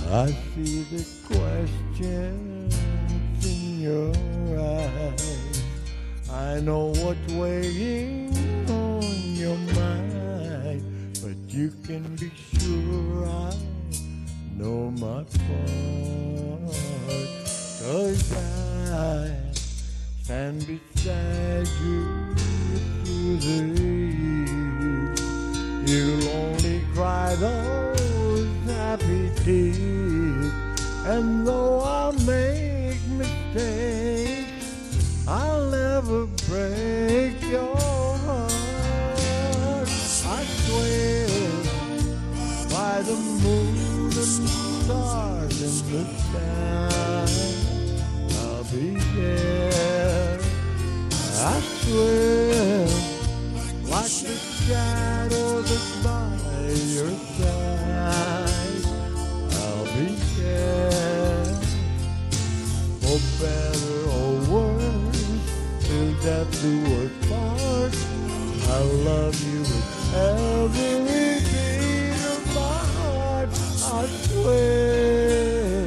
I see the questions in your eyes. I know what's weighing on your mind, but you can be sure I know my part. 'Cause I stand beside you through the years. You'll only cry those happy tears. And though I make mistakes, I'll never break your heart. I swear by the moon and stars in the sky, I'll be there. I swear, like the shadow that's by your side, I'll be there. For better or worse, till death do us part, I love you with every beat of my heart. I swear.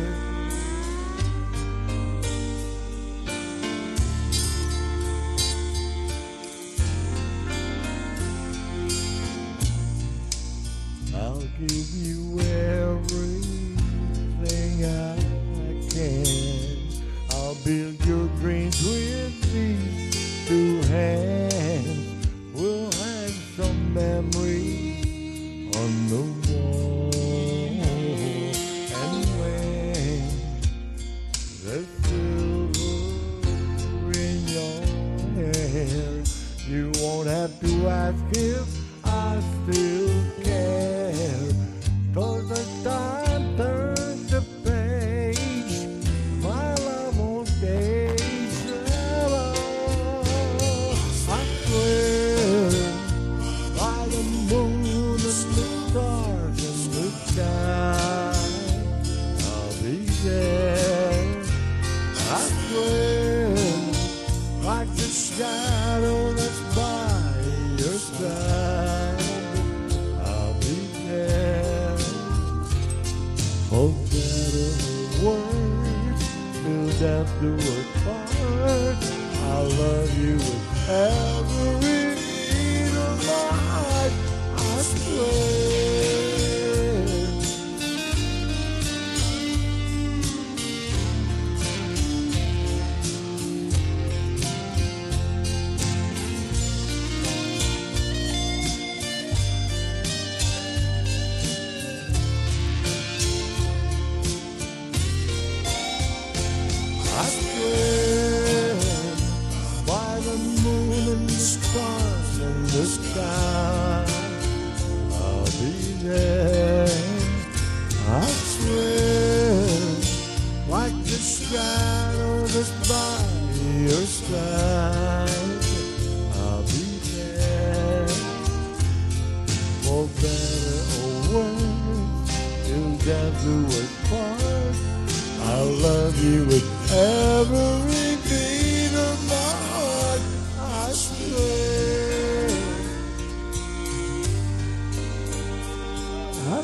I'll give you everything I can. I'll build your dreams with these two hands. We'll hang some memories on the wall. And when there's silver in your hair, you won't have to ask if I still care. 'Cause the time turns the page, my love won't stay shallow. I swear by the moon and the stars in the sky, I'll be there. I swear, like the shadow that's by your side, I'll be there. For better or worse, till death do us part, I love you with every beat of my heart. I swear. I swear by the moon and the stars in the sky, I'll be there. I swear, like the shadow that's by your side, I'll be there. For better or worse, till death do us part, I love you with every beat of my heart. I swear. I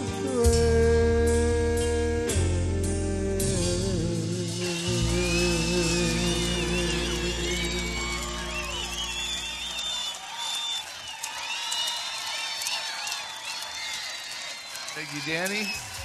swear. Thank you, Danny.